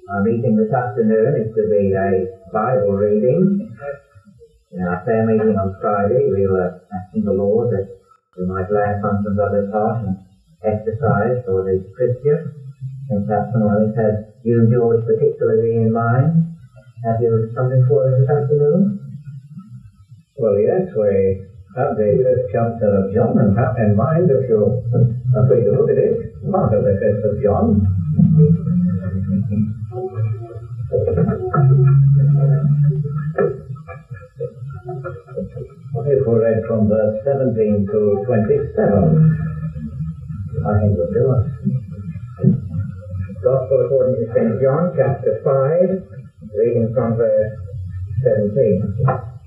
Our meeting this afternoon is to be a Bible reading. In our prayer meeting on Friday, we were asking the Lord that we might lay upon some brother's heart and exercise for the Christian. And perhaps someone else has you, George, particularly in mind. Have you something for us this afternoon? Well, yes, we have the first chapter of John and have in mind, if you are free to look at it, part of the first of John. If we read from verse 17 to 27, I think we'll do it. Gospel according to St. John, chapter 5, reading from verse 17.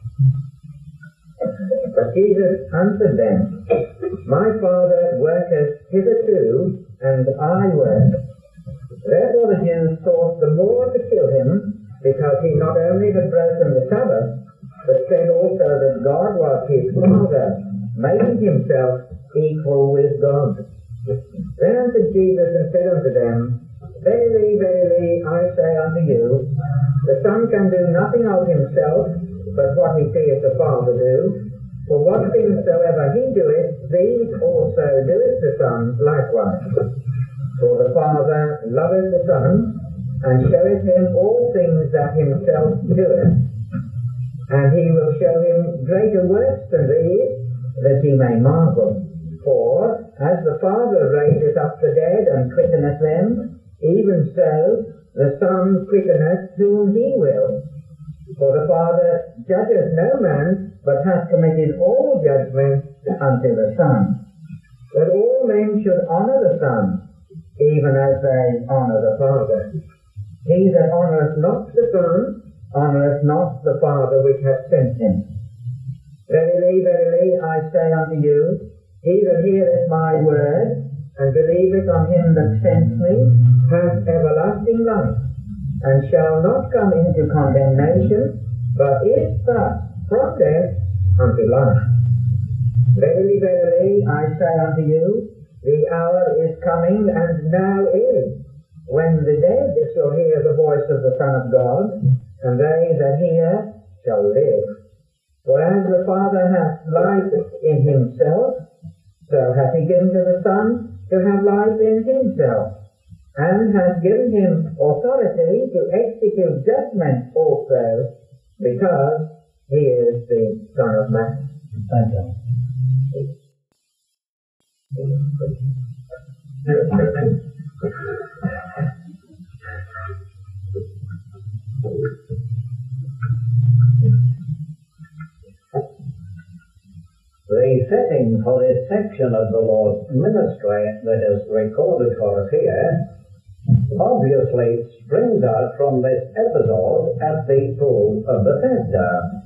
But Jesus answered them, My Father worketh hitherto, and I work. Therefore the Jews sought the more to kill him, because he not only had broken the Sabbath, but said also that God was his Father, making himself equal with God. Then answered Jesus and said unto them, Verily, verily, I say unto you, the Son can do nothing of himself, but what he seeth the Father do. For what things soever he doeth, these also doeth the Son likewise. For the Father loveth the Son, and showeth him all things that himself doeth. And he will show him greater works than these, that he may marvel. For as the Father raiseth up the dead and quickeneth them, even so the Son quickeneth whom he will. For the Father judgeth no man, but hath committed all judgment unto the Son. That all men should honour the Son, even as they honour the Father. He that honoureth not the Son, honoureth not the Father which hath sent him. Verily, verily, I say unto you, he that heareth my word, and believeth on him that sent me, hath everlasting life, and shall not come into condemnation, but is passed from death unto life. Verily, verily, I say unto you, the hour is coming, and now is, when the dead shall hear the voice of the Son of God, and they that hear shall live. For as the Father hath life in himself, so hath he given to the Son to have life in himself, and hath given him authority to execute judgment also, because he is the Son of Man. Thank you. The setting for this section of the Lord's ministry that is recorded for us here obviously springs out from this episode at the pool of Bethesda,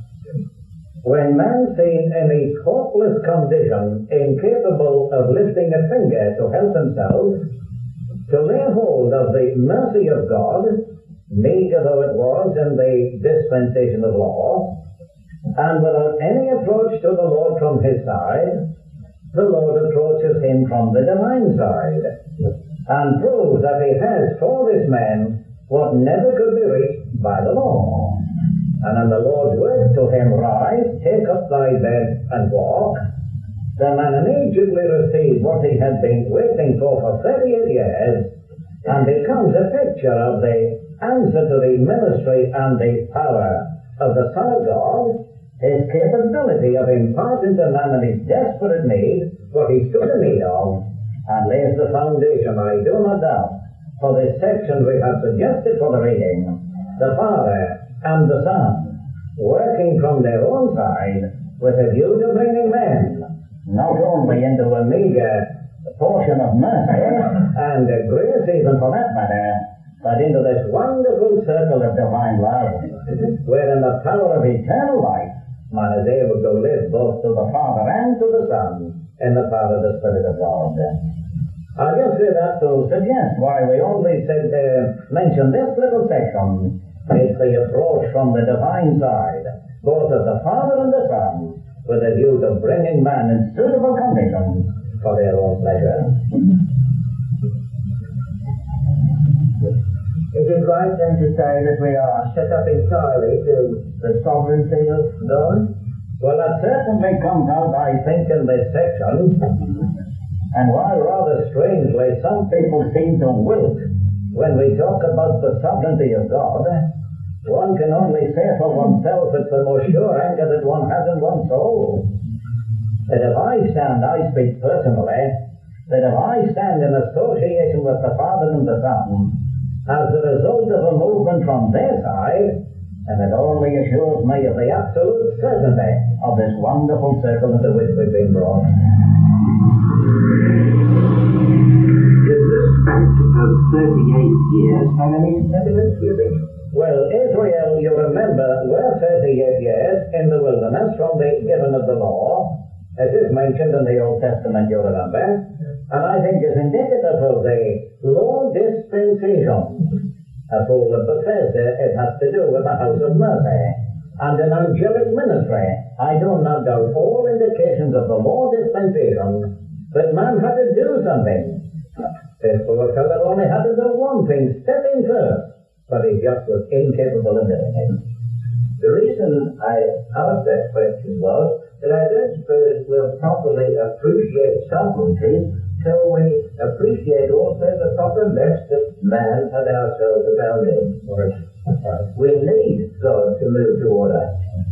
when man seen in his hopeless condition, incapable of lifting a finger to help himself, to lay hold of the mercy of God, meager though it was in the dispensation of law, and without any approach to the Lord from his side, the Lord approaches him from the divine side, and proves that he has for this man what never could be reached by the law. And when the Lord word to him, Rise, take up thy bed and walk, the man immediately received what he had been waiting for 38 years, and becomes a picture of the answer to the ministry and the power of the Son of God, his capability of imparting to man in his desperate need what he stood in need of, and lays the foundation, I do not doubt, for this section we have suggested for the reading, the Father and the Son, working from their own side with a view to bringing men not only into a meager portion of mercy and grace even for that matter, but into this wonderful circle of divine love, wherein the power of eternal life man is able to live both to the Father and to the Son in the power of the Spirit of God. I'll just say that to suggest why we only mention this little section. It's the approach from the divine side, both of the Father and the Son, with a view to bringing man in suitable conditions for their own pleasure. Is it right then to say that we are set up entirely to the sovereignty of God? Well, that certainly comes out, I think, in this section. And while rather strangely, some people seem to wilt when we talk about the sovereignty of God, one can only say for oneself it's the most sure anchor that one has in one's soul. That if I speak personally, that if I stand in association with the Father and the Son, as a result of a movement from their side, and it only assures me of the absolute certainty of this wonderful circle into which we've been brought. Does this fact of 38 years have any significance, do you think? Well, Israel, you remember, were 38 years in the wilderness from the giving of the law. It is mentioned in the Old Testament, you remember, and I think is indicative of the law dispensation. A fool of Bethesda, it has to do with the house of mercy and an angelic ministry. I do not doubt all indications of the law dispensation, but man had to do something. This poor fellow only had to do one thing, step in first, but he just was incapable of doing it. The reason I asked that question was that I don't suppose we'll properly appreciate sovereignty till we appreciate also the proper mess that man and ourselves are found in. We need God to move toward us.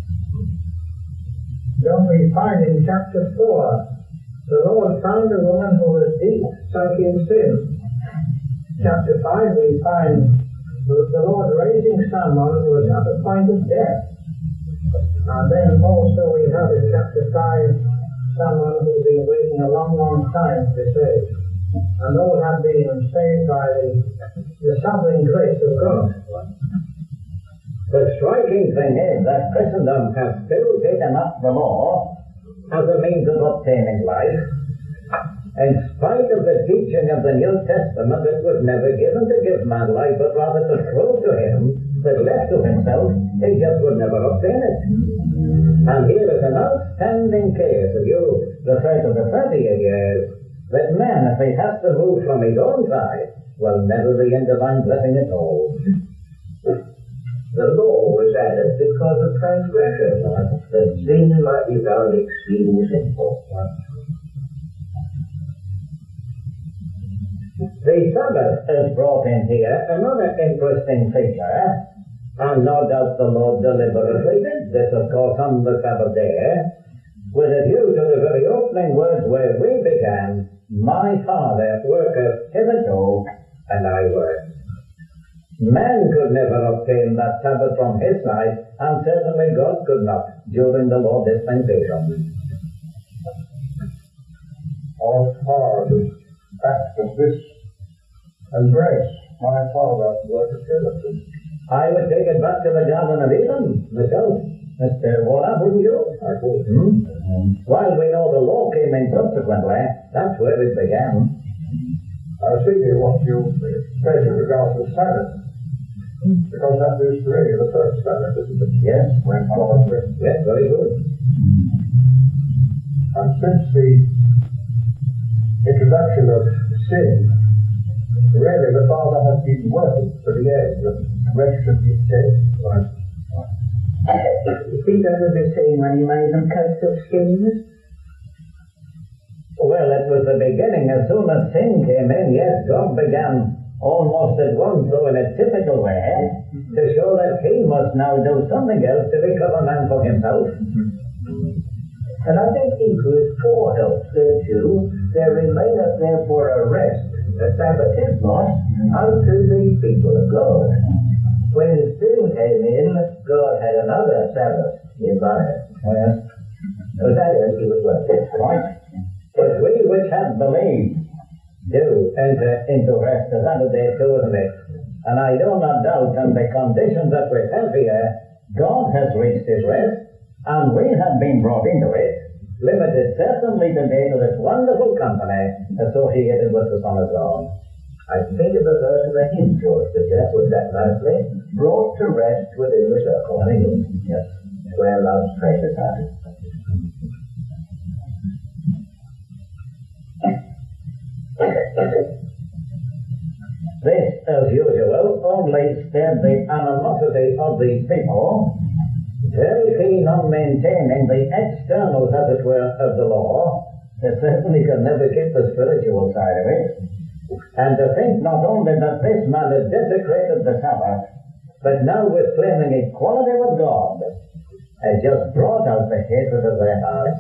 Don't we find in chapter 4, the Lord found a woman who was deep sunk in sin. Chapter 5, we find the Lord raising someone who was at the point of death. And then also we have in chapter 5 someone who's been waiting a long, long time to be saved. And all have been saved by the sovereign grace of God. The striking thing is that Christendom has still taken up the law as a means of obtaining life. In spite of the teaching of the New Testament, it was never given to give man life, but rather to throw to him that left to himself, he just would never obtain it. And here is an outstanding case, if you refer to the 38 years, that man, if he has to move from his own side, will never be in divine blessing at all. The law was added because of transgression, that sin might be found exceeding sinful. The Sabbath is brought in here, another interesting feature, and no doubt the Lord deliberately did this, of course, on the Sabbath day, with a view to the very opening words where we began, "My Father worketh hitherto, and I work." Man could never obtain that Sabbath from his side, and certainly God could not during the law dispensation. How far does fact of this embrace my Father worketh hitherto? I would take it back to the Garden of Eden myself, Mr. Waller, wouldn't you? I would. While we know the law came in subsequently, that's where it began. I was thinking what you said in regard to Sabbath, because that is really the first Sabbath, isn't it? Yes. When God written. Yes, very good. And since the introduction of sin, really the Father has been working to the end that rest should be taken. Right. You think that was the same when he made them coats of skins? Well, it was the beginning. As soon as sin came in, yes, God began almost at once, though in a typical way, to show that he must now do something else to become a man for himself. And I think Hebrews 4 helps there too. There remaineth therefore a rest, the Sabbath is not, unto the people of God. When sin came in, God had another Sabbath in mind. Oh, yes. So that is, he was working. Right. But we which have believed do enter into rest, as under day too, isn't it? And I do not doubt, on the conditions that we have here, God has reached his rest, and we have been brought into it, limited certainly today to this wonderful company associated with the Son of God. I think of a verse in the hymn, George, that just was that nicely, brought to rest within the circle. Yes. Where love's treasures are. This, as usual, only said the animosity of these people, very keen on maintaining the externals, as it were, of the law, they certainly can never keep the spiritual side of it. And to think not only that this man has desecrated the Sabbath, but now with claiming equality with God, has just brought out the hatred of their hearts.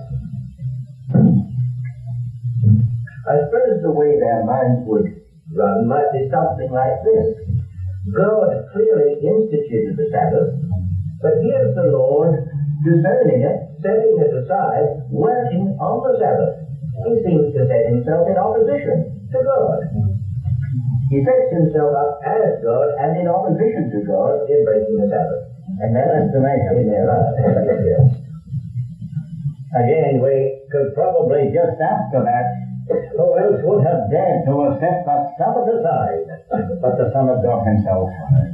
I suppose the way their minds would run might be something like this. God clearly instituted the Sabbath, but here's the Lord disowning it, setting it aside, working on the Sabbath. He seems to set himself in opposition to God. He sets himself up as God and in opposition to God in breaking the Sabbath. And that's the mayhem there. Again, we could probably just after that, who else would have dared to have set that Sabbath aside but the Son of God himself?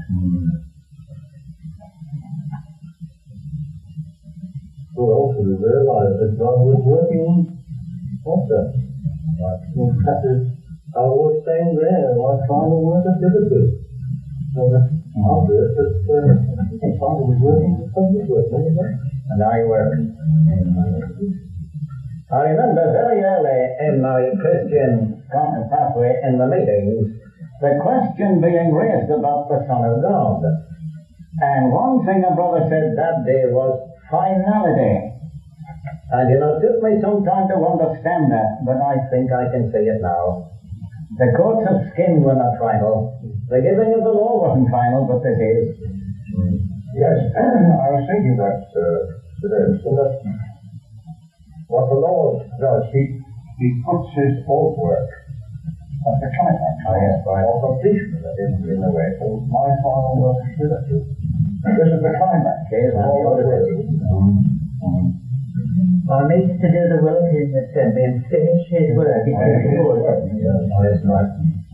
Who else would have realized that God was working also? In fact, our Lord saying there, I find the work of difficult. So that's obvious that the Father was working for His work, And I work. I remember very early in my Christian pathway in the meetings, the question being raised about the Son of God. And one thing a brother said that day was finality. And it took me some time to understand that, but I think I can see it now. The coats of skin were not final. The giving of the law wasn't final, but this is. Yes, I was thinking that today, so that what the Lord does, He puts His own work at the climax, or completion in a way. So my final work is finished. This is the climax. Yes, all the work. One needs to do the will of Him that sent me and finish His work. Yes, right.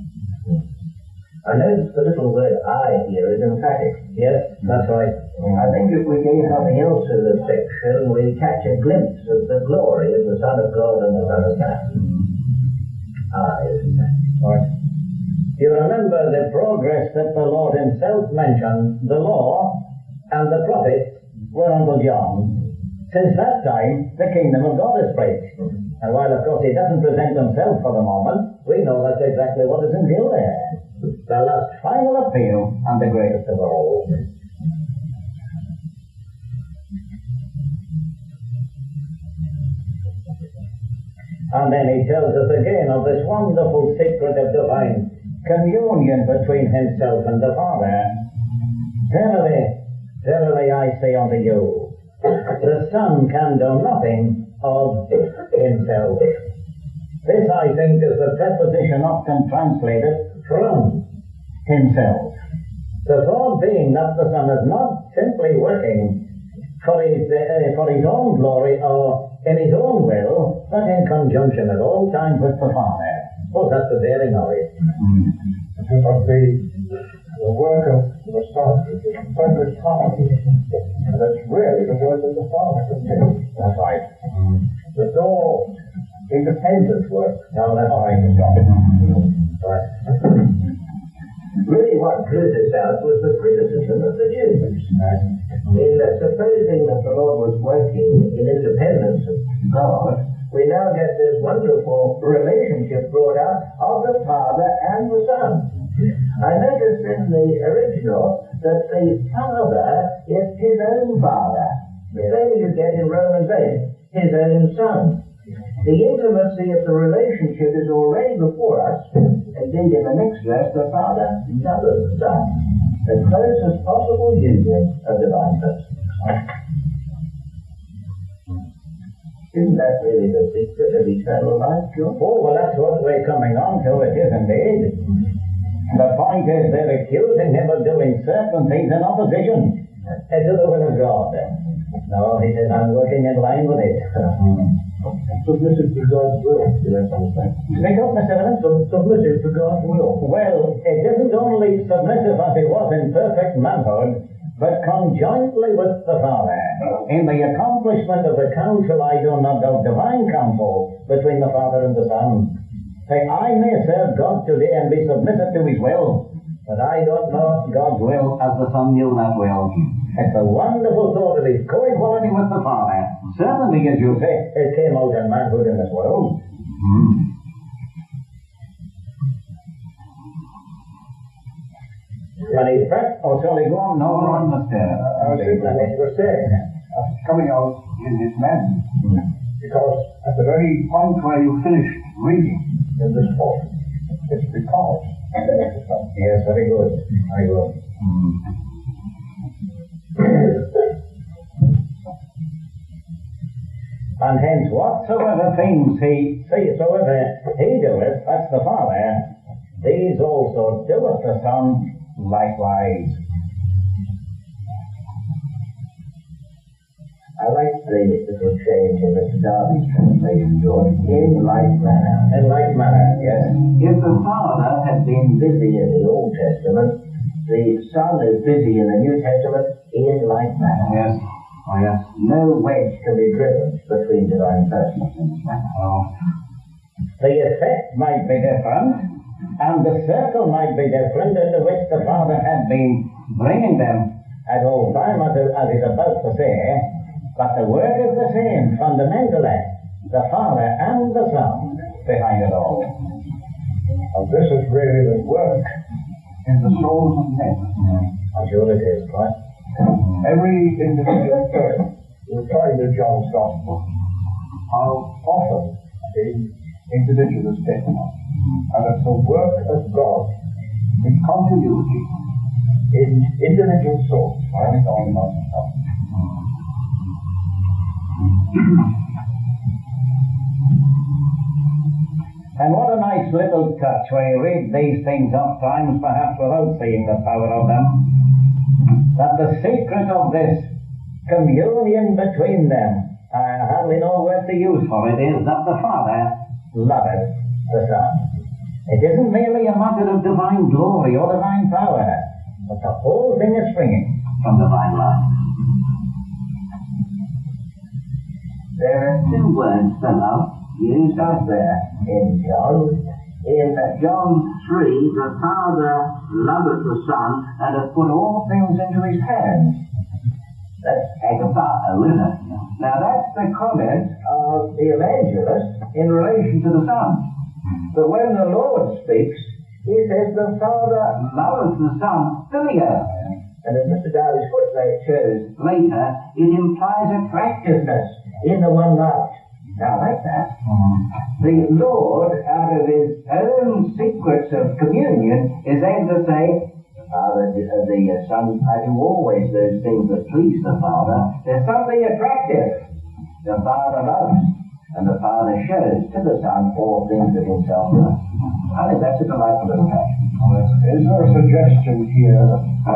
I notice the little word I here is emphatic. Yes, that's right. I think if we gave nothing else in this section, we catch a glimpse of the glory of the Son of God and the Son of Man. I is emphatic. Right. You remember the progress that the Lord himself mentioned, the law and the prophets were unto John. Since that time, the kingdom of God is preached. And while, of course, he doesn't present himself for the moment, we know that's exactly what is in view there. The last final appeal and the greatest of all. And then he tells us again of this wonderful secret of divine communion between himself and the Father. Verily, verily I say unto you, the Son can do nothing of himself. This, I think, is the preposition often translated from himself. The thought being that the Son is not simply working for his own glory or in his own will, but in conjunction at all times with the Father. Oh, that's the bearing of it. But the work of the Son is in perfect harmony. And that's really the work of the Father continues. That's right. There's no independent work. No, that's right. Right. Really what drew this out was the criticism of the Jews. In supposing that the Lord was working in independence of God, we now get this wonderful relationship brought out of the Father and the Son. I noticed in the original that the Father is his own Father. The same as you get in Romans 8, his own Son. The intimacy of the relationship is already before us. Indeed, in the next verse, the Father gathers the Son. The closest possible union of divine persons. Isn't that really the secret of eternal life, John? Oh, well, that's what we're coming on to. It is indeed. The point is they're accusing him of doing certain things in opposition to the will of God. No, he says, I'm working in line with it. Submissive to God's will. Speak up, Mr. Evans. Submissive to God's will. Well, it isn't only submissive as he was in perfect manhood, but conjointly with the Father. In the accomplishment of the counsel, I do not doubt divine counsel between the Father and the Son. Say, I may serve God today and be submissive to his will, But I don't know God's will as the Son knew that will. It's a wonderful thought of his co-equality with the Father. Certainly, as you say, it came out in manhood in this world. But he's oh, shall he go on? No, on the stairs. I was thinking what you were saying, coming out in his man. Because at the very point where you finished reading in this book, it's because. Yes, very good. Very good. And hence, whatsoever things he doeth, that's the Father, these also doeth the Son likewise. I like the little change in Mr. Darby's translation, George. In like manner. In like manner, yes. If the Father had been busy in the Old Testament, the Son is busy in the New Testament in like manner. Yes. Oh, yes. No wedge can be driven between divine persons in this manner. Oh. The effect might be different, and the circle might be different into which the Father had been bringing them at all time, as he's about to say, but the work is the same, fundamentally, the Father and the Son behind it all. And this is really the work in the souls of men. I'm sure it is, right? Every individual person, you find in John's Gospel how often the individual is taken up. And it's the work of God in continuity in individual souls, and on and on and on. And what a nice little touch where you read these things oft times, perhaps without seeing the power of them, that the secret of this communion between them, I hardly know what to use for it, is that the Father loveth the Son. It isn't merely a matter of divine glory or divine power, but the whole thing is springing from divine love. There are two words for love used up there in John. In John 3, the Father loveth the Son and hath put all things into his hands. That's agapato, isn't it? Now that's the comment of the evangelist in relation to the Son. But when the Lord speaks, he says the Father loveth the Son filial. And as Mr. Darby's footnote shows later, it implies attractiveness in the one loved. Now, like that, the Lord, out of his own secrets of communion, is able to say, the Son, I do always those things that please the Father. There's something attractive the Father loves, and the Father shows to the Son all things of himself does. I think that's a delightful little touch. Is there a suggestion here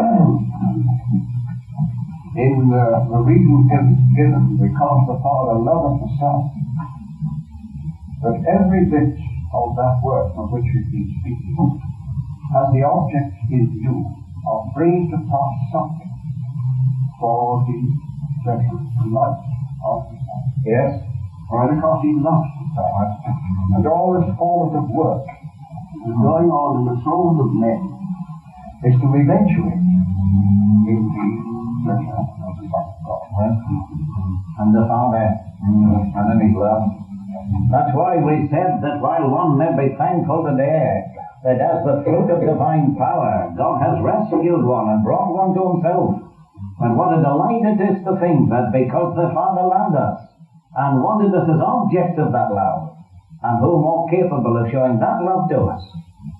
in the reading given, because the Father loveth the Son, that every bit of that work of which we've been speaking has the object in view of bringing to pass something for the pleasure life of the Son. Yes. Right, because he loves the Son. And all this formative work that is going on in the souls of men is to eventuate in the pleasure of the Son of God. And the Father, and in his love. That's why we said that while one may be thankful today that as the fruit of divine power, God has rescued one and brought one to himself. And what a delight it is to think that because the Father loved us and wanted us as objects of that love, and who more capable of showing that love to us?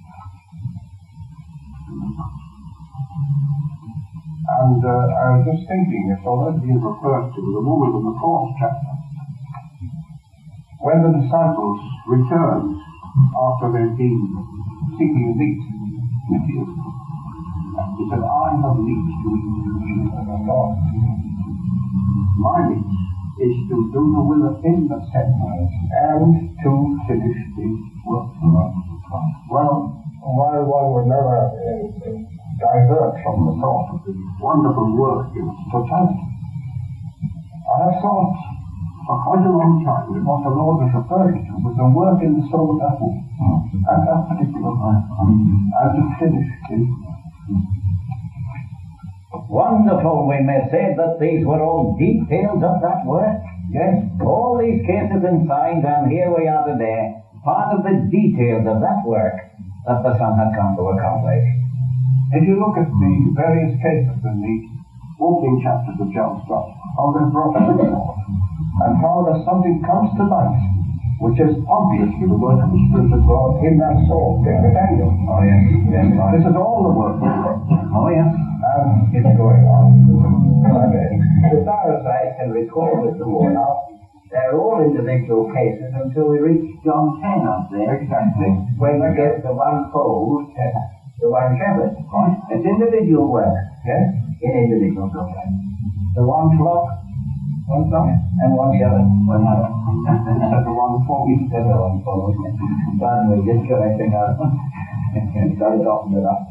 And I was just thinking, it's already been referred to, the moment in the 4th chapter, when the disciples returned after they'd been seeking meat with you, he said, I have meat to eat with you as a God. My meat is to do the will of him that sent me and to finish the work of God. Well, while one would never divert from the thought of the wonderful work in its totality, I have thought for quite a long time that what the Lord was referring to was the work in the soul of that woman at that particular time, and to finish it Wonderful, we may say that these were all details of that work. Yes, all these cases in signs, and here we are today, part of the details of that work that the Son had come to accomplish. If you look at the various cases in the opening chapters of John's Gospel, how they're brought forward, and how that something comes to light, which is obviously the work of the Spirit of God in that soul, Daniel. Oh, yes, yes, right. This is all the work of God. Oh, yes. It's going on. As far as I can recall, Mr. Warnock, they're all individual cases until we reach John 10, aren't they? Exactly. When we get the one fold, the one shepherd. Right. It's individual work. Yes? In individual sometimes. The one flock, one flock, and one shepherd, one mother. The one fold. Instead of one fold. Pardon me, just correcting our... Got it off in the last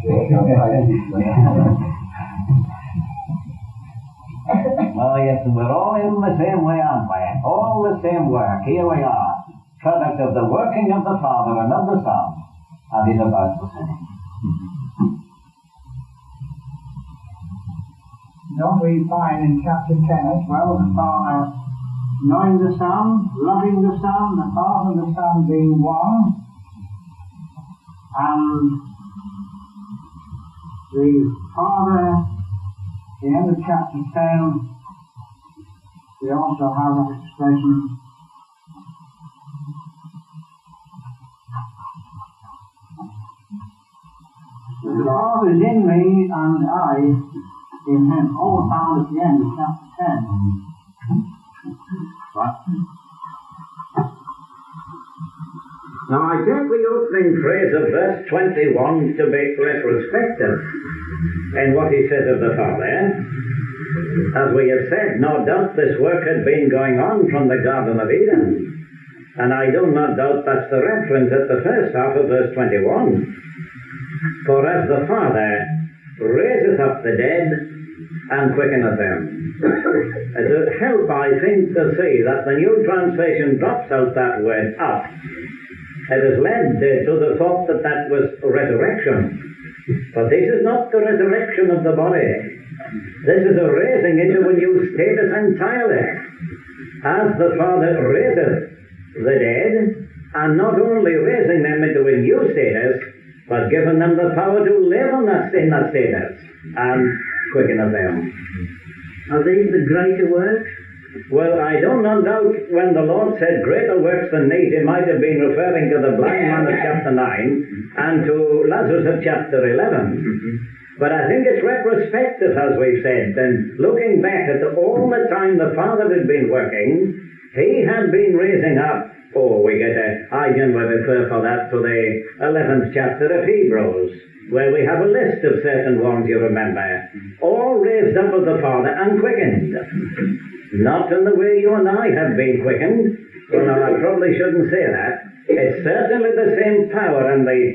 Oh, yes, and we're all in the same way, aren't we? All the same work. Here we are, product of the working of the Father and of the Son, as he's about to say. Don't we find in chapter 10 as well, the Father knowing the Son, loving the Son, the Father and the Son being one, and the Father, at the end of chapter 10, we also have that expression, the Father is in me and I in him, all found at the end of chapter 10. What? Now I take the opening phrase of verse 21 to be retrospective in what he says of the Father. As we have said, no doubt this work had been going on from the Garden of Eden. And I do not doubt that's the reference at the first half of verse 21. For as the Father raiseth up the dead and quickeneth them. It would help, I think, to see that the New Translation drops out that word up. It has led to the thought that that was resurrection. But this is not the resurrection of the body. This is a raising into a new status entirely. As the Father raiseth the dead, and not only raising them into a new status, but giving them the power to live in that status, and quickeneth them. Are these the greater works? Well, I do not doubt when the Lord said greater works than these, he might have been referring to the blind man of chapter 9 and to Lazarus of chapter 11. But I think it's retrospective, as we've said, and looking back at all the time the Father had been working, he had been raising up. I can refer for that to the 11th chapter of Hebrews, where we have a list of certain ones, you remember, all raised up of the Father and quickened. Not in the way you and I have been quickened. Well, no, I probably shouldn't say that. It's certainly the same power and the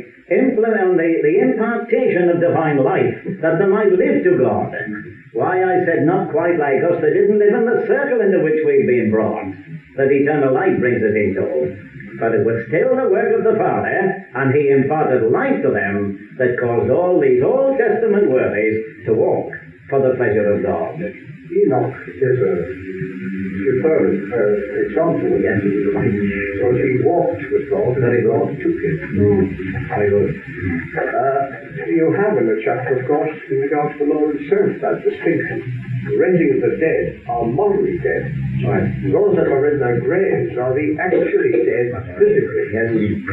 impartation of divine life that they might live to God. Why, I said not quite like us. They didn't live in the circle into which we've been brought, that eternal life brings us into. But it was still the work of the Father, and he imparted life to them that caused all these Old Testament worthies to walk for the pleasure of God. Enoch is a superb example of that. So he walked with God, and God took him. Very good. You have in the chapter, of course, in regards to the Lord himself, that distinction. The raising of the dead are morally dead. Right. Those that are in their graves are the actually dead physically. Yes.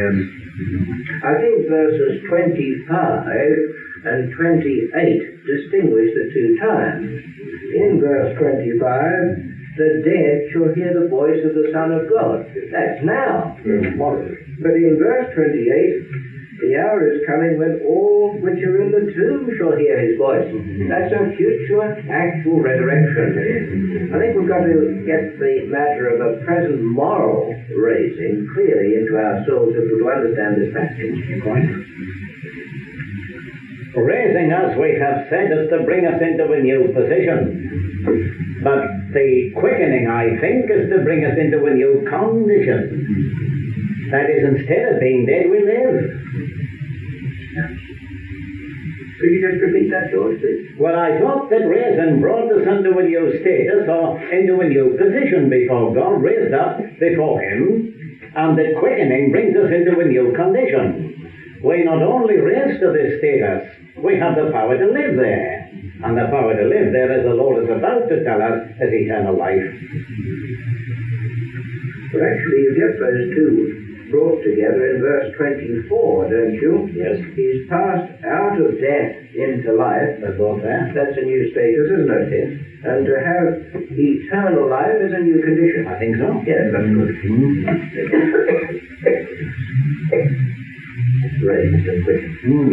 I think verses 25 and 28 distinguish the two times. In verse 25, the dead shall hear the voice of the Son of God. That's now. But in verse 28, the hour is coming when all which are in the tomb shall hear his voice. That's a future actual resurrection. I think we've got to get the matter of a present moral raising clearly into our souls if we're to understand this passage. Raising, as we have said, is to bring us into a new position. But the quickening, I think, is to bring us into a new condition. That is, instead of being dead, we live. Could you just repeat that, George, please? Well, I thought that raising brought us into a new status or into a new position before God, raised up before Him, and that quickening brings us into a new condition. We not only raised to this status, we have the power to live there. And the power to live there, as the Lord is about to tell us, is eternal life. Well, actually, you get those two brought together in verse 24, don't you? Yes. He's passed out of death into life. That's both there. That's a new status, isn't it? And to have eternal life is a new condition. I think so. Yes, that's good. Raised and quickened.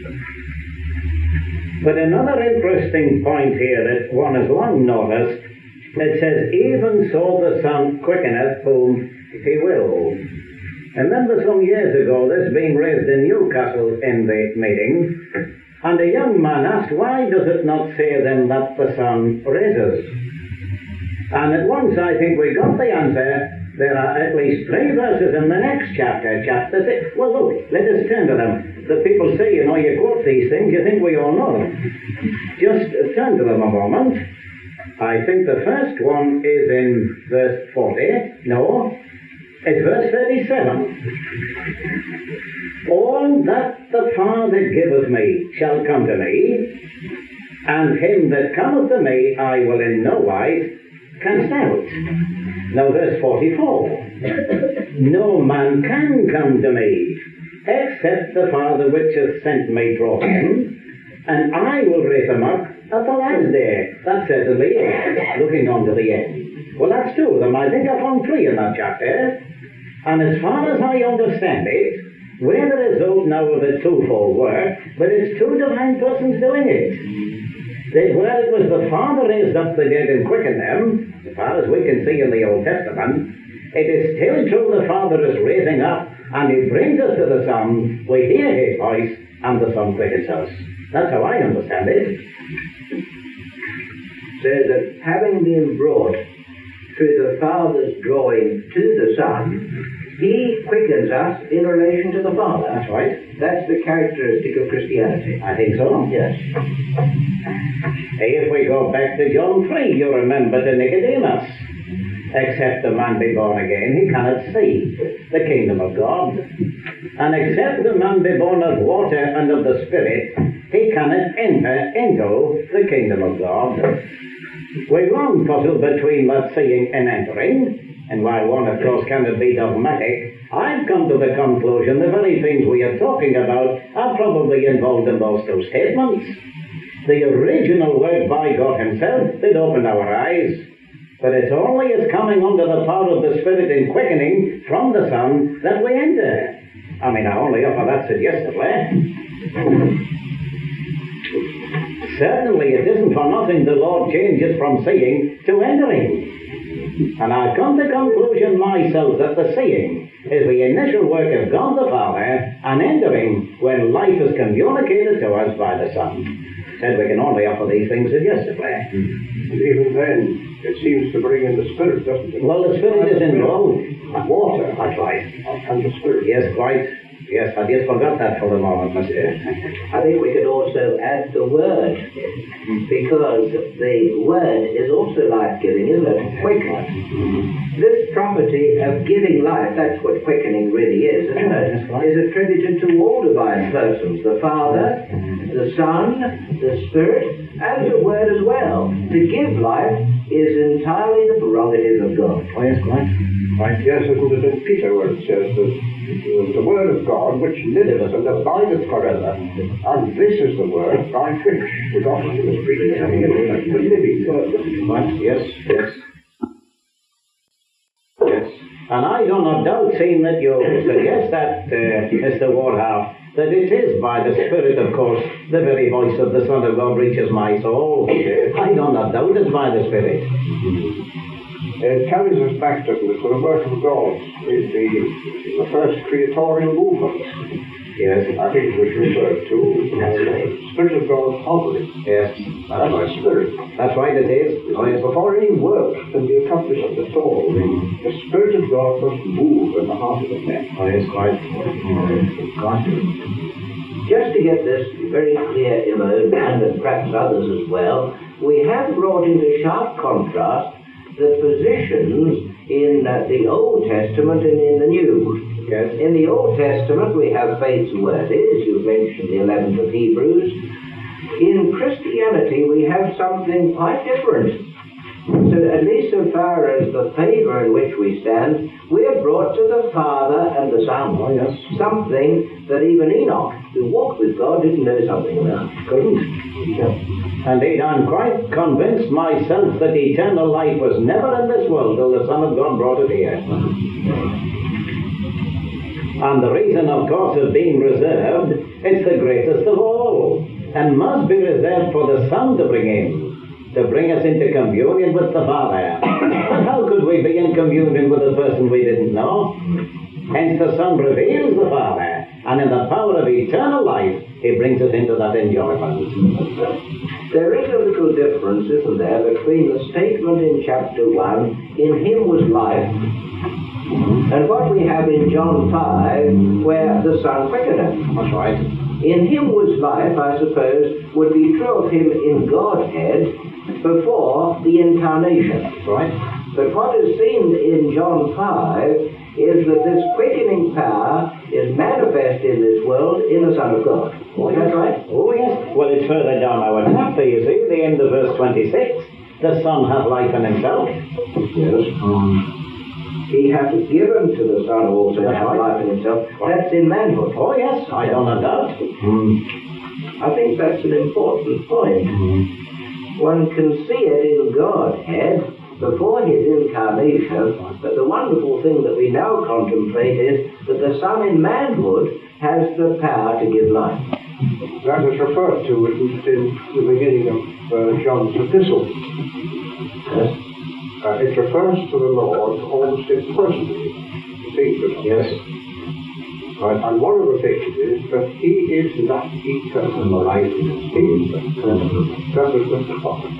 But another interesting point here that one has long noticed, it says, even so the Son quickeneth whom He will. Remember some years ago, this being raised in Newcastle in the meeting, and a young man asked, why does it not say then that the Son raises? And at once I think we got the answer. There are at least 3 verses in the next chapter, chapter 6. Well, look, let us turn to them. The people say, you quote these things, you think we all know them. Just turn to them a moment. I think the first one is in verse 40. No, it's verse 37. All that the Father giveth me shall come to me, and him that cometh to me I will in no wise cast out. Now verse 44. No man can come to me, except the Father which hath sent me draw him, and I will raise him up at the last day. That certainly is looking on to the end. Well, that's 2 of them. I think I found 3 in that chapter. And as far as I understand it, we're the result now of a twofold work, but it's 2 divine persons doing it. That where it was the Father raised up the dead and quickened them, as far as we can see in the Old Testament, it is still true the Father is raising up, and He brings us to the Son, we hear His voice, and the Son quickens us. That's how I understand it. So that having been brought through the Father's drawing to the Son, He quickens us in relation to the Father. That's right. That's the characteristic of Christianity. I think so. Yes. If we go back to John 3, you remember to Nicodemus. Except a man be born again, he cannot see the kingdom of God. And except the man be born of water and of the Spirit, he cannot enter into the kingdom of God. We long puzzle between that seeing and entering, and while one, of course, cannot be dogmatic, I've come to the conclusion the very things we are talking about are probably involved in those 2 statements. The original work by God Himself did open our eyes, but it's only as coming under the power of the Spirit in quickening from the Son that we enter. I mean, I only offer that suggestively. Certainly it isn't for nothing the Lord changes from seeing to entering. And I come to the conclusion myself that the seeing is the initial work of God the Father, and entering when life is communicated to us by the Son. Said we can only offer these things suggestively. And even then, it seems to bring in the Spirit, doesn't it? Well, the Spirit is involved. Water. That's right. And the Spirit. Yes, quite. Yes, I just forgot that for the moment, monsieur. I think we could also add the Word, because the Word is also life-giving, isn't it? Quickening. This property of giving life, that's what quickening really is, isn't it? Is attributed to all divine persons, the Father, the Son, the Spirit, and the Word as well. To give life is entirely the prerogative of God. Oh, yes, quite. Right, yes, isn't it in Peter where it says that the Word of God which liveth and abideth forever, and this is the Word, thy finish. The gospel is preached, the living Word. Right, yes. And I do not doubt, seeing that you suggest that, Mr. Wardhouse, that it is by the Spirit, of course, the very voice of the Son of God reaches my soul. I do not doubt it's by the Spirit. It carries us back, doesn't it, to the work of God, the first creatorial movement. Yes. I think it was referred to. That's right. Spirit of God hovering. Yes. That's the Spirit. That's right, it is. Oh, yes. Before any work can be accomplished at all, the Spirit of God must move in the heart of the man. Oh, yes, quite. just to get this very clear in my own mind, and perhaps others as well, we have brought into sharp contrast the positions in the Old Testament and in the New. Yes. In the Old Testament we have faiths and worthies, you've mentioned the 11th of Hebrews. In Christianity we have something quite different. So at least so far as the favour in which we stand, we are brought to the Father and the Son. Oh, yes. Something that even Enoch, who walked with God, didn't know something about. Couldn't. Indeed, I'm quite convinced myself that eternal life was never in this world till the Son of God brought it here. And the reason, of course, of being reserved, it's the greatest of all, and must be reserved for the Son to bring in, to bring us into communion with the Father. But how could we be in communion with a person we didn't know? Hence the Son reveals the Father, and in the power of eternal life, He brings us into that enjoyment. There is a little difference, isn't there, between the statement in chapter 1, in Him was life, and what we have in John 5, where the Son quickeneth. That's right. In Him was life, I suppose, would be true of Him in Godhead before the incarnation. That's right. But what is seen in John 5 is that this quickening power is manifest in this world in the Son of God. Oh, Is that right? Oh, yes. Well, it's further down our chapter, you see, the end of verse 26. The Son hath life in Himself. Yes. He hath given to the Son also to have life in Himself. That's in manhood. Oh, yes, I don't doubt. I think that's an important point. One can see it in Godhead before His incarnation, but the wonderful thing that we now contemplate is that the Son in manhood has the power to give life. That is referred to in the beginning of John's epistle. Yes. It refers to the Lord almost impersonally, singular. Yes. And one of the things is that He is that eternal life in His That is with the Father.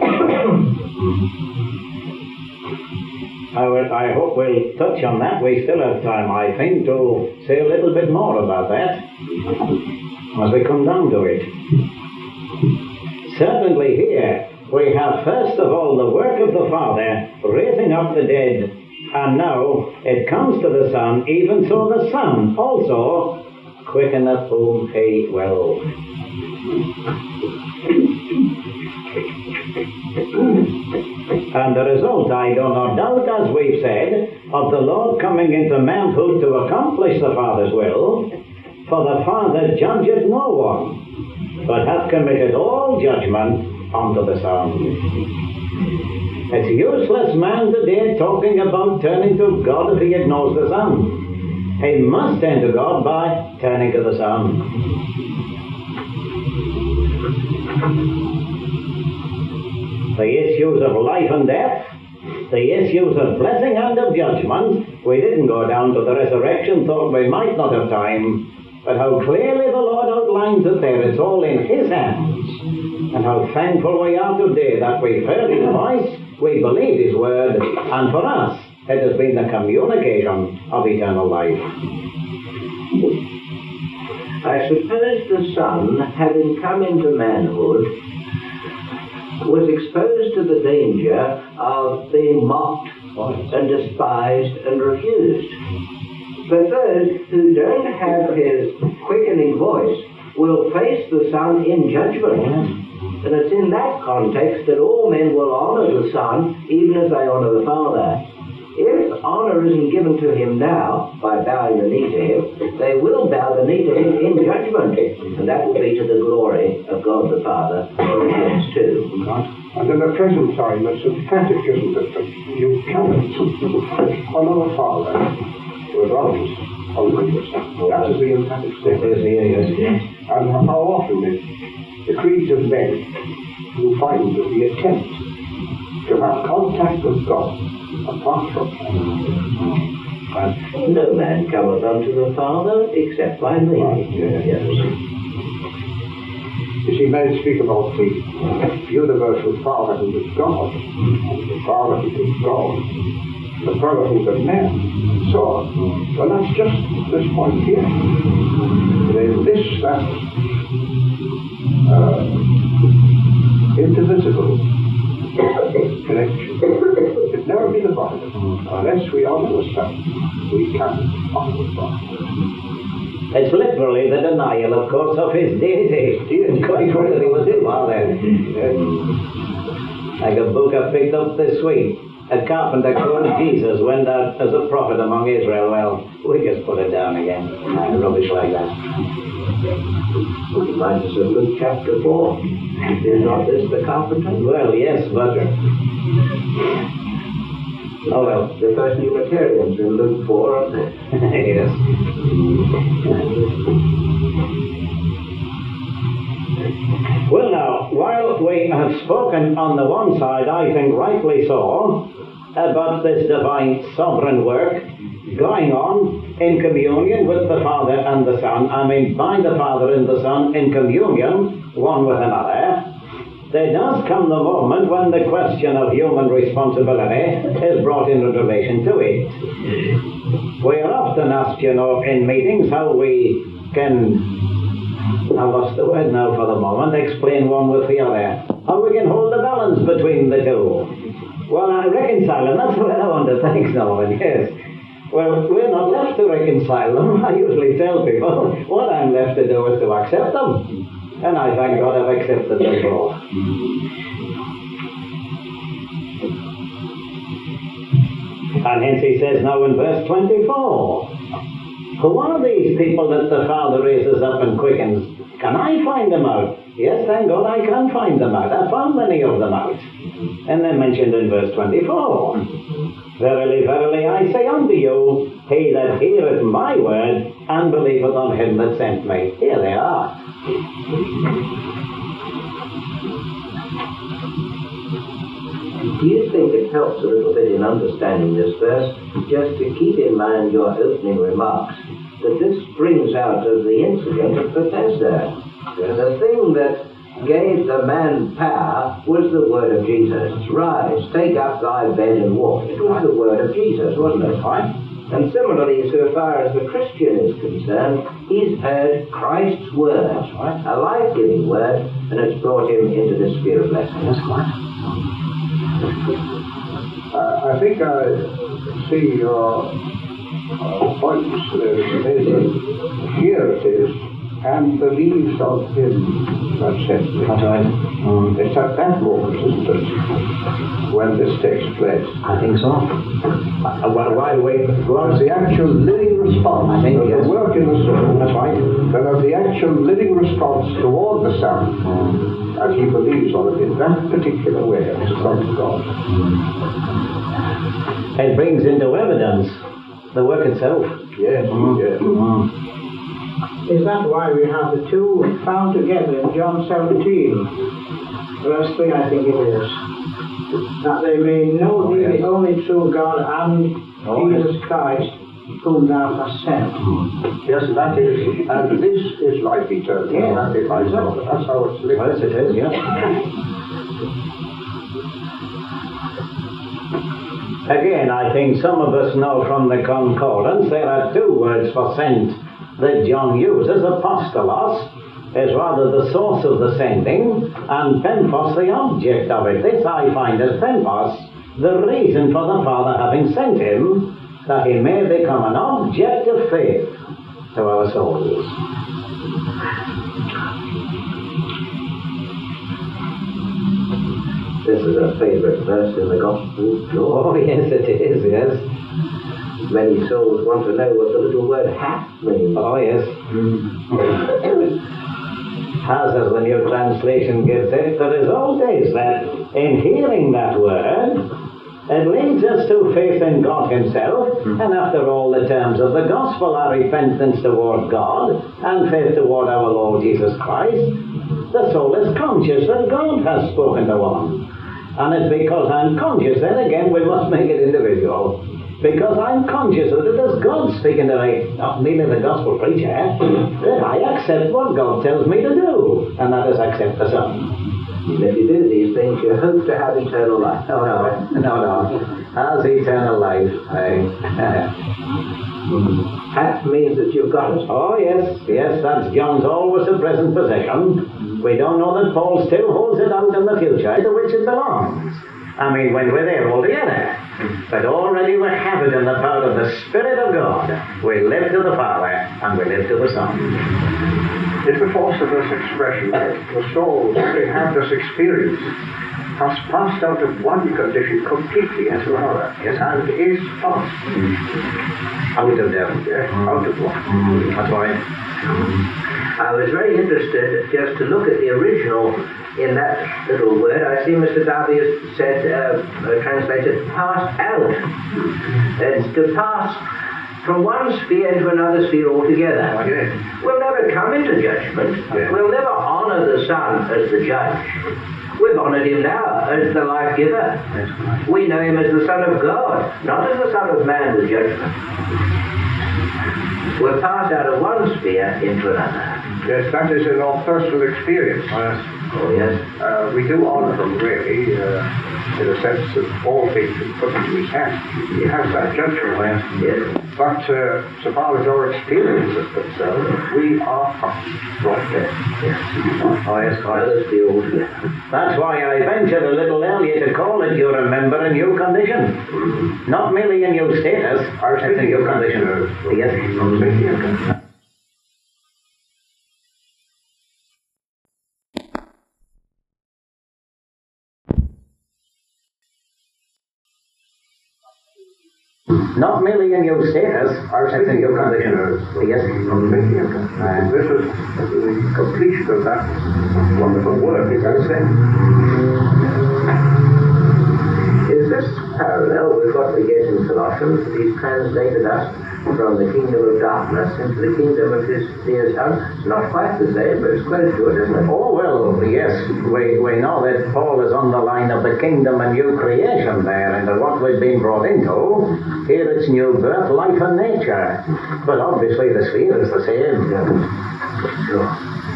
I hope we'll touch on that. We still have time, I think, to say a little bit more about that as we come down to it. Certainly here we have first of all the work of the Father raising up the dead, and now it comes to the Son, even so the Son also quickeneth whom He will. And the result, I do not doubt, as we've said, of the Lord coming into manhood to accomplish the Father's will, for the Father judgeth no one, but hath committed all judgment unto the Son. It's useless man today talking about turning to God if he ignores the Son. He must turn to God by turning to the Son. The issues of life and death, the issues of blessing and of judgment, we didn't go down to the resurrection, thought we might not have time, but how clearly the Lord outlines it there. It's all in His hands. And how thankful we are today that we've heard His voice, we believe His word, and for us it has been the communication of eternal life. I suppose the Son, having come into manhood, was exposed to the danger of being mocked and despised and refused. But those who don't have His quickening voice will face the Son in judgment. And it's in that context that all men will honour the Son, even as they honour the Father. If honour isn't given to Him now, by bowing the knee to Him, they will bow the knee to Him in judgment. And that will be to the glory of God the Father, Philippians 2. And in the present time, it's emphatic, isn't it, that you cannot honour the Father without honouring the Son. That is the emphatic statement. And how often is the creeds of men who find that the attempt to have contact with God apart from Him. No man cometh unto the Father except by me. Yes. You see, men speak about the universal Father who is God, and the Father who is God. the qualities of men, and so on. Well, that's just this point here. There's this, that indivisible connection. It never be divided. Unless we honor the Son, we can't honor the Father. It's literally the denial, of course, of his deity. Quite really was it, Father. Like a book I picked up this week. A carpenter called Jesus went out as a prophet among Israel. Well, we just put it down again. Rubbish like that. It reminds us of Luke chapter 4. Is not this the carpenter? Well, yes, but... Oh, well. The first Unitarians in Luke 4, aren't they? Yes. Well, now, while we have spoken on the one side, I think rightly so, about this divine sovereign work going on in communion with the Father and the Son, I mean by the Father and the Son in communion one with another, there does come the moment when the question of human responsibility is brought into relation to it. We are often asked, in meetings how we can, I lost the word now for the moment, explain one with the other. How we can hold the balance between the two. Well, reconcile them, that's what I want to thank Norman, yes. Well, we're not left to reconcile them. I usually tell people what I'm left to do is to accept them. And I thank God I've accepted them both. And hence he says now in verse 24, who are these people that the Father raises up and quickens? Can I find them out? Yes, thank God I can find them out. I found many of them out. And they're mentioned in verse 24. Verily, verily, I say unto you, he that heareth my word and believeth on him that sent me. Here they are. Do you think it helps a little bit in understanding this verse just to keep in mind your opening remarks that this springs out of the incident of Bethesda? The thing that gave the man power was the word of Jesus. Rise, take up thy bed and walk. It was the word of Jesus, wasn't it? Right. And similarly, so far as the Christian is concerned, he's heard Christ's word, a life-giving word, and it's brought him into the sphere of blessing. That's right. I think I see your points. Here it is, and believes on him that sent me. That's right. It's at that moment, isn't it, when this takes place? I think so. Why wait? Well, the actual living response of the work in the soul. That's right. Then of the actual living response toward the Son, as he believes on it in that particular way, as a Son of God. It brings into evidence the work itself. Yes, yes. Is that why we have the two found together in John 17, verse 3, I think it is? That they may know thee, the only true God, and Jesus Christ, whom thou hast sent. Yes, that is, and this is life eternal. Yes. That's how it's lived. Yes, it is, yes. Again, I think some of us know from the concordance there are two words for sent that John uses. Apostolos is rather the source of the sending, and penphos the object of it. This I find as penphos, the reason for the Father having sent him, that he may become an object of faith to our souls. This is a favourite verse in the Gospel of John. Oh, yes, it is, yes. Many souls want to know what the little word hath means. Oh, yes. As the New Translation gives it, the result is that in hearing that word, it leads us to faith in God himself, and after all, the terms of the gospel are repentance toward God and faith toward our Lord Jesus Christ. The soul is conscious that God has spoken to one. And it's because I'm conscious, then again we must make it individual. Because I'm conscious that it is God speaking to me, not merely the gospel preacher, that I accept what God tells me to do, and that is accept the Son. And if you do these things, you hope to have eternal life. No. How's eternal life? That means that you've got it. Oh, yes, that's John's always a present possession. We don't know that Paul still holds it out in the future to which it belongs. I mean, when we're there all together. But already we have it in the power of the Spirit of God. We live to the Father and we live to the Son. Is the force of this expression that the soul, they have this experience, has passed out of one condition completely into another, and is passed Out of death. out of one. That's right. I was very interested just to look at the original in that little word. I see Mr. Darby has said, translated, pass out. It's to pass from one sphere into another sphere altogether. Yes. We'll never come into judgment. Yes. We'll never honor the Son as the judge. We've honored him now as the life giver. We know him as the Son of God, not as the Son of Man with judgment. We're passed out of one sphere into another. Yes, that is in our personal experience. Oh, yes. We do honour him, really, in the sense that all things are put into his hands. He has that judgment. Yes. But so far as our experience is concerned, we are brought there. Yes. Oh, yes, Let us be all together. That's why I ventured a little earlier to call it, you remember, a new condition. Not merely a new status, it's a new condition. Yes. Not merely a new status, it's a new condition. Yes. This is the completion of that wonderful work, as I say. Is this parallel with what we get in Colossians, that he's translated us from the kingdom of darkness into the kingdom of his dear Son? It's not quite the same, but it's close to it, isn't it? Oh, well, yes, we know that Paul is on the line of the kingdom and new creation there, and what we've been brought into. Here it's new birth, life and nature. But obviously the sphere is the same. Sure.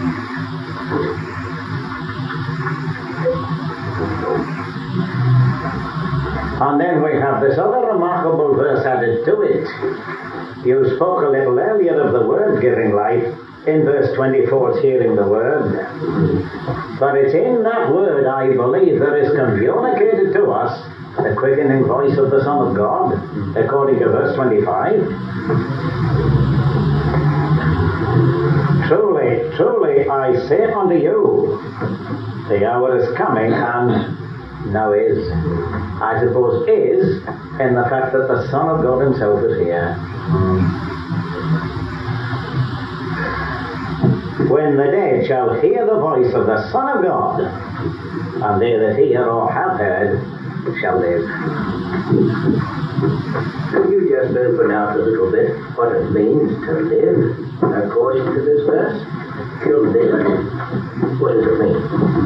And then we have this other remarkable verse added to it. You spoke a little earlier of the word giving life. In verse 24, it's hearing the word. But it's in that word, I believe, that is communicated to us the quickening voice of the Son of God, according to verse 25. Truly, truly, I say unto you, the hour is coming, and now is. I suppose is in the fact that the Son of God himself is here. When the dead shall hear the voice of the Son of God, and they that hear or have heard shall live. Could you just open out a little bit what it means to live according to this verse? To live. What does it mean?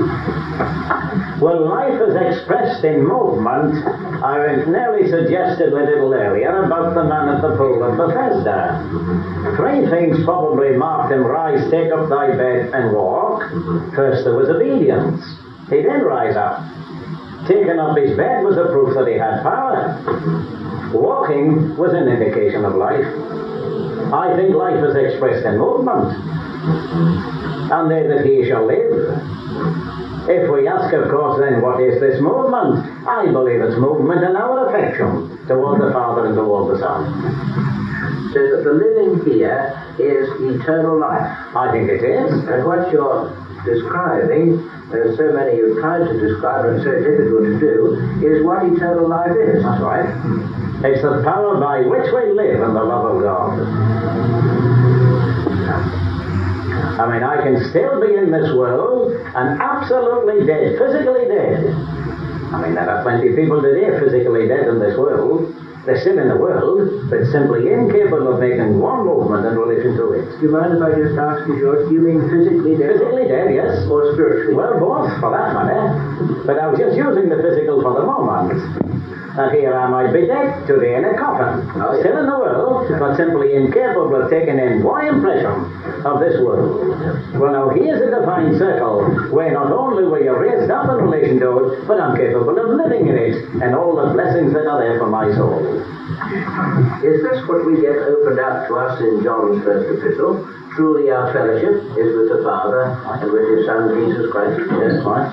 Well, life is expressed in movement. I nearly suggested a little earlier about the man at the pool of Bethesda. Three things probably marked him: rise, take up thy bed and walk. First there was obedience. He did rise up. Taking up his bed was a proof that he had power. Walking was an indication of life. I think life is expressed in movement. And they that he shall live. If we ask, of course, then what is this movement? I believe it's movement in our affection toward the Father and toward the Son. So that the living here is eternal life. I think it is. And what you're describing, as so many who've tried to describe it, so difficult to do, is what eternal life is. That's right. It's the power by which we live in the love of God. I mean, I can still be in this world and absolutely dead, physically dead. I mean, there are plenty of people today physically dead in this world. They're still in the world, but simply incapable of making one movement in relation to it. Do you mind if I just ask you, George, do you mean physically dead? Physically dead, yes. Or spiritually? Well, both, for that matter. But I was just using the physical for the moment. that here I might be dead today in a coffin, still in the world, but simply incapable of taking in one impression of this world. Well, now here's a divine circle where not only were you raised up in relation to it, but I'm capable of living in it and all the blessings that are there for my soul. Is this what we get opened up to us in John's first epistle? Truly our fellowship is with the Father and with His Son Jesus Christ. Yes, right.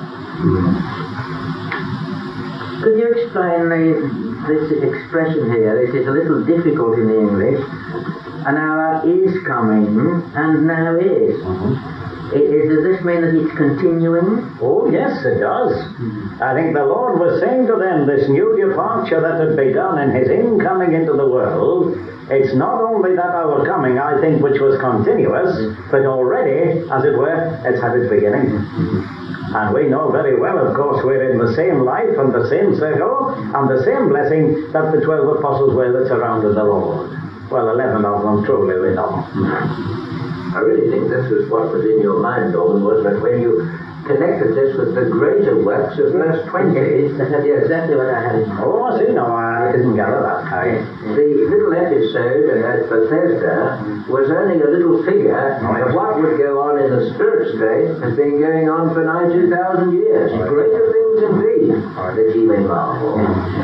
Could you explain this expression here? It is a little difficult in the English. An hour is coming and now is. Does this mean that it's continuing? Oh, yes, it does. I think the Lord was saying to them, this new departure that had begun in His incoming into the world, it's not only that our coming, I think, which was continuous, but already, as it were, it's had its beginning. And we know very well, of course, we're in the same life and the same circle and the same blessing that the 12 apostles were that surrounded the Lord. Well, 11 of them truly we know. I really think this was what was in your mind, Norman, wasn't it? When you connected this with the greater works of verse 20. That's exactly what I had in mind. Oh, I see. No, I didn't gather that. The little episode at Bethesda was only a little figure of what would go on in the spirit state has been going on for 92,000 years. Greater things indeed, that ye may marvel.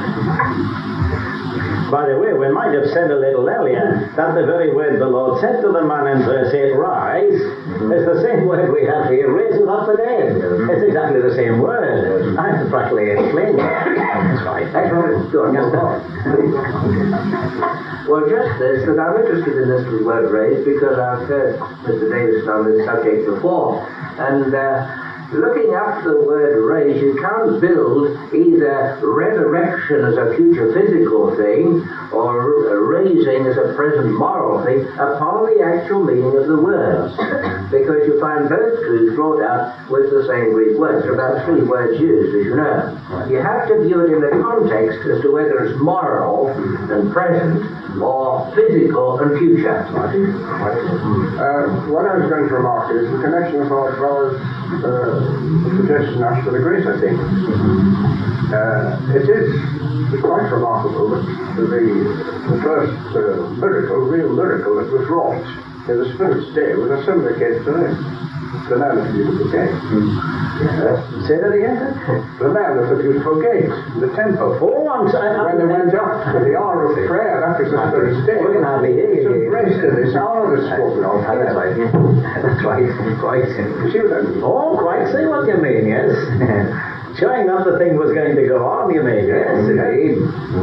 By the way, we might have said a little earlier that the very word the Lord said to the man in verse 8, rise, is the same word we have here, raises up the dead. It's exactly the same word. I have to practically explain that. That's right. Excellent. Go on. Well, just this, that I'm interested in this word raised because I've heard Mr. Davis on this subject before. And looking up the word raise, you can't build either resurrection as a future physical thing or raising as a present moral thing upon the actual meaning of the words. Because you find both truths brought out with the same Greek words. There are about 3 words used, as you know. You have to view it in the context as to whether it's moral and present or physical and future. What I was going to remark is the connection of our brothers' suggestion as to the grace, I think. It is quite remarkable that the first real miracle that was wrought in the Spirit's day was a similar case to this. The man of the beautiful gate. Say that again? The man of the beautiful gate, the temple. Oh, I'm sorry. When they went up to the hour of prayer, that was the Spirit's day. We can hardly hear you. It's embraced in this hour that's spoken of. That's right. That's right. Quite. You see what I mean? Oh, quite see what you mean, yes. Showing that the thing was going to go on, you mean? Yes, indeed.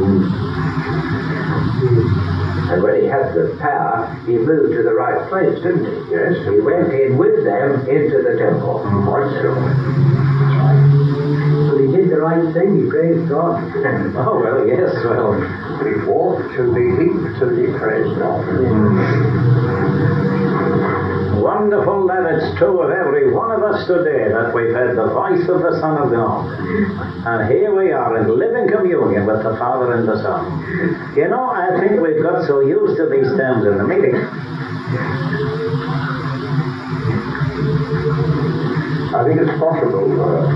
And when he had the power, he moved to the right place, didn't he? Yes. He went in with them into the temple. Quite so. But he did the right thing, he praised God. Oh, well, yes, well. He walked and he leaped and he praised God. Wonderful that it's true of every one of us today that we've heard the voice of the Son of God. And here we are in living communion with the Father and the Son. You know, I think we've got so used to these terms in the meeting. I think it's possible,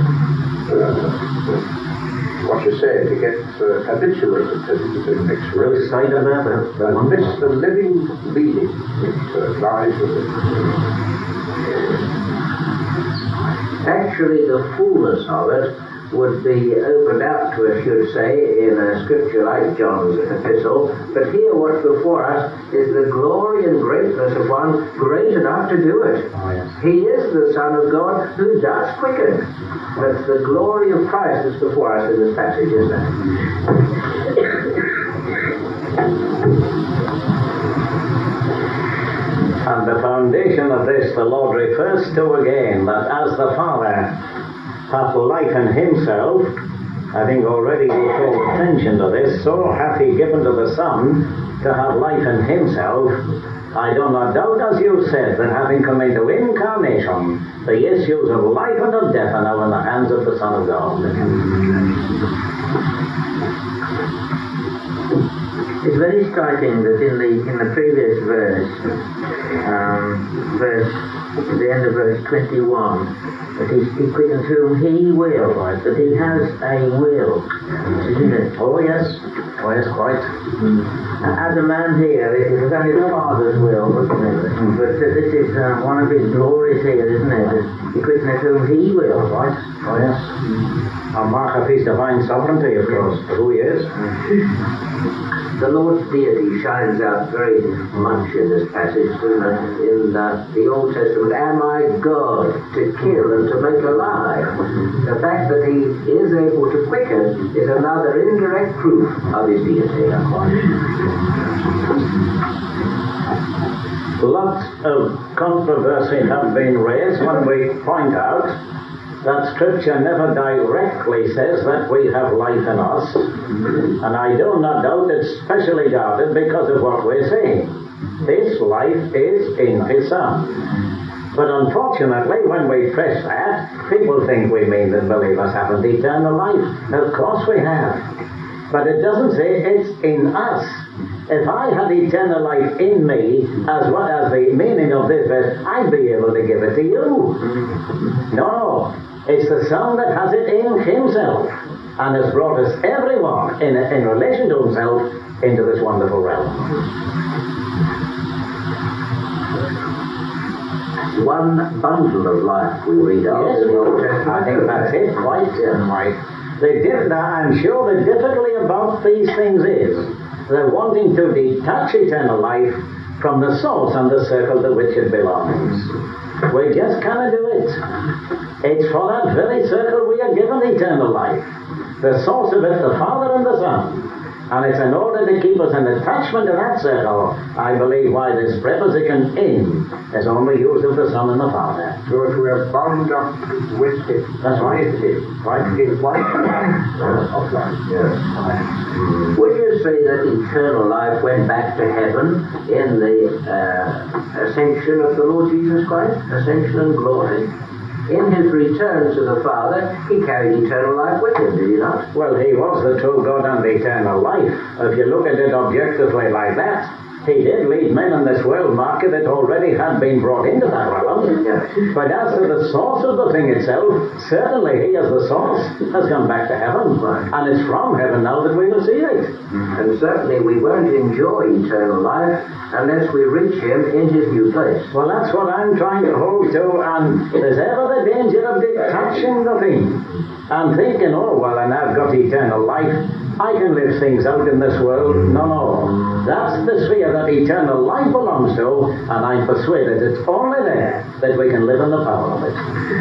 what you say, to get habituated to Really sight of that. and miss the living meaning that lies with it. Actually, the fullness of it would be opened out to us, you'd say, in a scripture like John's epistle. But here what's before us is the glory and greatness of one great enough to do it. Oh, yes. He is the Son of God who does quicken. But the glory of Christ is before us in this passage, isn't it? And the foundation of this the Lord refers to again, that as the Father hath life in himself, I think already we call attention to this, so hath he given to the Son to have life in himself. I do not doubt, as you said, that having come into incarnation, the issues of life and of death are now in the hands of the Son of God. It's very striking that in the previous verse, verse at the end of verse 21, that he quickens whom he will, that he has a will, isn't it? Oh yes, quite. As a man here, it was only the Father's will, wasn't it? But this is one of his glories here, isn't it? That he quickens whom he will. Right, oh yes. A mark of his divine sovereignty, of course, who he is. The Lord's deity shines out very much in this passage, doesn't it? In the Old Testament, am I God to kill and to make alive? The fact that he is able to quicken is another indirect proof of his deity. Lots of controversy have been raised when we point out that Scripture never directly says that we have life in us, and I do not doubt it's specially doubted because of what we're saying. This life is in His Son. But unfortunately, when we press that, people think we mean that believers haven't eternal life. Of course we have. But it doesn't say it's in us. If I had eternal life in me, as what as the meaning of this verse, I'd be able to give it to you. No. It's the Son that has it in Himself and has brought us everyone in relation to Himself into this wonderful realm. One bundle of life we read of in the Old Testament. I think that's it, quite right. I'm sure the difficulty about these things is they're wanting to detach eternal life from the source and the circle to which it belongs. We just cannot do it. It's for that very circle we are given eternal life. The source of it, the Father and the Son. And it's in order to keep us in attachment to that circle, I believe, why this preposition in is only used of the Son and the Father. So if we are bound up with it, that's right. Right, in one of life. Yes. Would you say that eternal life went back to heaven in the ascension of the Lord Jesus Christ? Ascension and glory. In His return to the Father, He carried eternal life with Him, did He not? Well, He was the true God and the eternal life. If you look at it objectively like that, He did lead men in this world market that already had been brought into that realm. But as to the source of the thing itself, certainly He as the source has come back to heaven. And it's from heaven now that we will see it. And certainly we won't enjoy eternal life unless we reach Him in His new place. Well, that's what I'm trying to hold to, and there's ever the danger of detaching the thing and thinking, oh, well, and I've got eternal life. I can live things out in this world. No. That's the sphere that eternal life belongs to, and I'm persuaded it's only there that we can live in the power of it.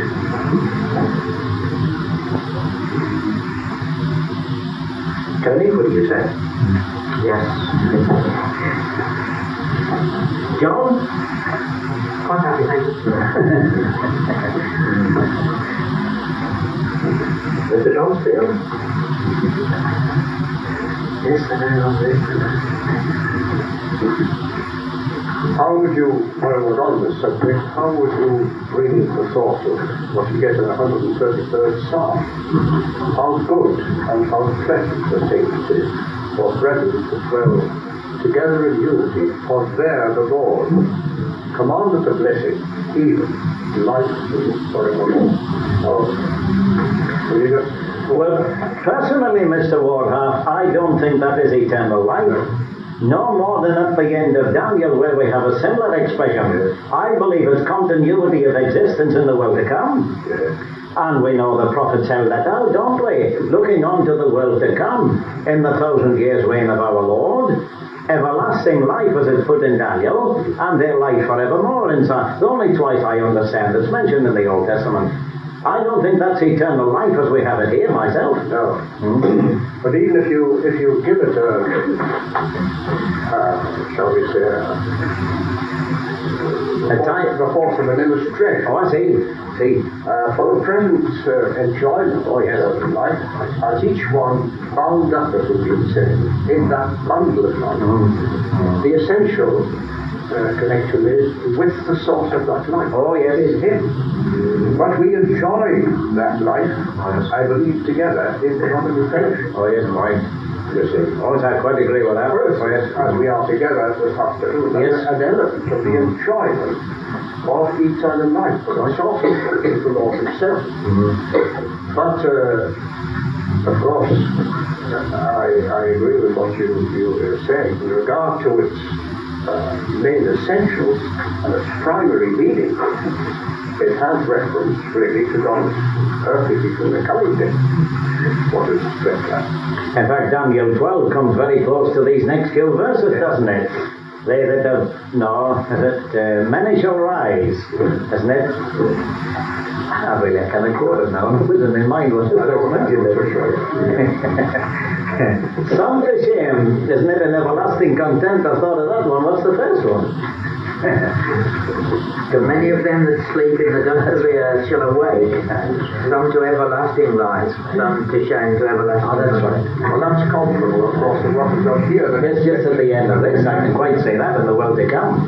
Tony, what do you say? Yes. John? Quite happy, thank you. Mr. John Steele? Yes, I know. How would you, while we're on this subject, how would you bring the thought of what you get in the 133rd Psalm? How good and how pleasant the thing it is for brethren to dwell together in unity, for there the Lord commandeth a blessing, even life forevermore. Well, personally, Mr. Wardhoff, I don't think that is eternal life. No more than at the end of Daniel, where we have a similar expression. I believe it's continuity of existence in the world to come. And we know the prophets held that out, don't we? Looking on to the world to come, in the 1,000 years reign of our Lord, everlasting life as it's put in Daniel, and their life forevermore inside. It's only twice I understand it's mentioned in the Old Testament. I don't think that's eternal life as we have it here myself. No. But even if you give it shall we say, the force of an illustration. Oh, I see. For the present enjoyment of life, as each one bound up, as it been said, in that bundle of life, the essential connection is with the source of that life. Oh, yes. It is Him. But we enjoy that life, I believe, together in the heavenly fellowship. Oh, yes, right. You see. Oh, I quite agree with that. As we are together, there's an element of the enjoyment of eternal life, but I also is the Lord himself. But, of course, I agree with what you were saying with regard to its main essentials and its primary meaning. It has reference really to God's perfect eternal coming day. What is that? In fact, Daniel 12 comes very close to these next few verses, doesn't it? They that have, many shall rise, isn't it? I really can't quote it now. It was in my mind what it was. Some to shame, isn't it? An everlasting content. I thought of that one. What's the first one? To many of them that sleep in the dust of the earth shall awake, some to everlasting life, some to shame to everlasting life. That's right. Well, that's comparable, of course, to what we've got here. It's just at the end of this. I can quite say that in the world to come.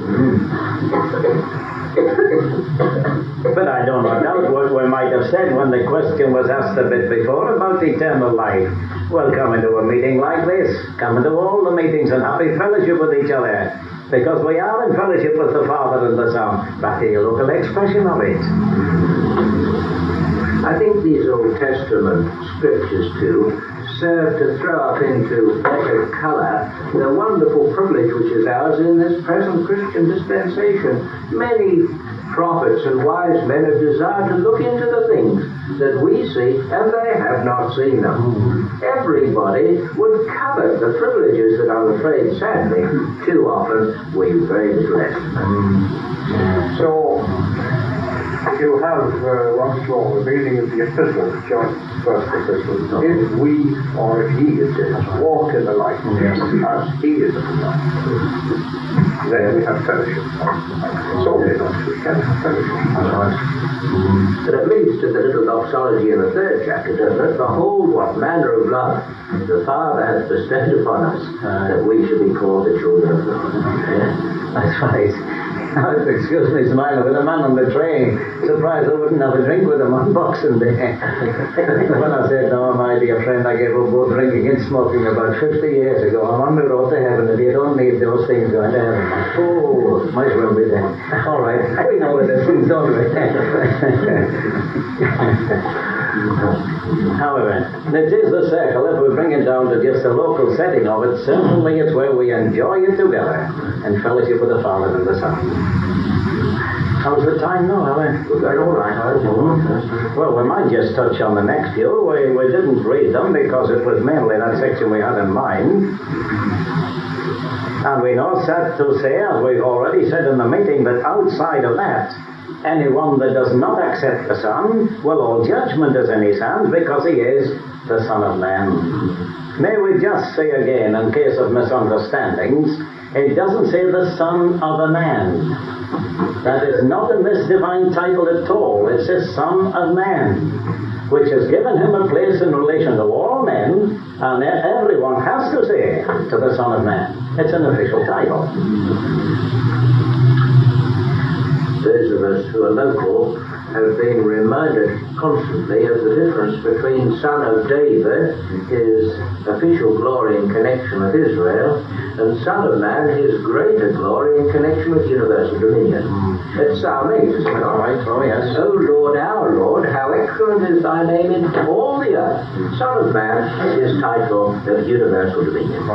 But I don't doubt what we might have said when the question was asked a bit before about eternal life. Well, come into a meeting like this. Come into all the meetings and happy fellowship with each other. Because we are in fellowship with the Father and the Son. Back to your local expression of it. I think these Old Testament scriptures too serve to throw up into better colour the wonderful privilege which is ours in this present Christian dispensation. Many prophets and wise men have desired to look into the things that we see, and they have not seen them. Everybody would covet the privileges that I'm afraid, sadly, too often we very little less. So, you have once more the reading of the epistle, John's first epistle. If we, or if he, it says, walk in the light, as he is in the light, then we have fellowship. So we can have fellowship. But it leads to the little doxology in the third chapter, doesn't it? Behold what manner of love the Father has bestowed upon us, that we should be called the children of God. That's right. Excuse me, smiling with a man on the train. Surprised I wouldn't have a drink with him on Boxing Day. When I said, no, my dear friend, I gave up both drinking and smoking about 50 years ago. I'm on the road to heaven, and you don't need those things going to heaven. Oh, might as well be there. All right, we know the difference, don't we? However, it is the circle. If we bring it down to just the local setting of it, certainly it's where we enjoy it together in fellowship with the Father and the Son. How's the time now, Helen? All right. Well, we might just touch on the next few. We didn't read them because it was mainly that section we had in mind. And we know, sad to say, as we've already said in the meeting, that outside of that, anyone that does not accept the Son, well, all judgment is in his hands because he is the Son of Man. May we just say again, in case of misunderstandings, it doesn't say the Son of a Man. That is not in this divine title at all. It says Son of Man, which has given him a place in relation to all men, and everyone has to say to the Son of Man. It's an official title. Those of us who are local have been reminded constantly of the difference between Son of David, his official glory in connection with Israel, and Son of Man, his greater glory in connection with universal dominion. It's Psalm 8, isn't it? All right, oh yes. O Lord, our Lord, how excellent is thy name in all the earth. Son of Man, his title of universal dominion.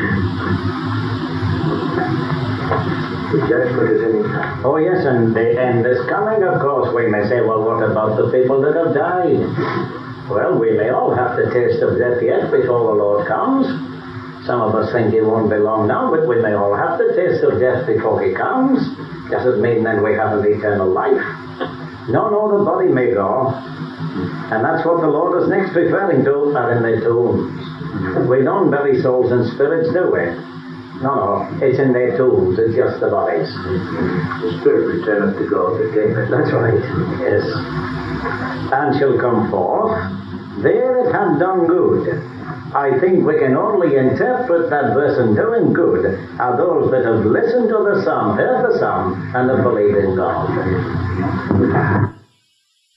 The judgment is in his hand. Oh yes, and the end is coming, of course. We may say, well, what about the people that have died? Well, we may all have the taste of death yet before the Lord comes. Some of us think it won't be long now, but we may all have the taste of death before he comes. Doesn't mean then we have an eternal life. No, the body may go. And that's what the Lord is next referring to, are in the tombs. We don't bury souls and spirits, do we? No, it's in their tombs, it's just the bodies. The spirit returneth to God that gave it. That's right, yes. And shall come forth, they that have done good. I think we can only interpret that verse in doing good are those that have listened to the Son, heard the Son, and have believed in God.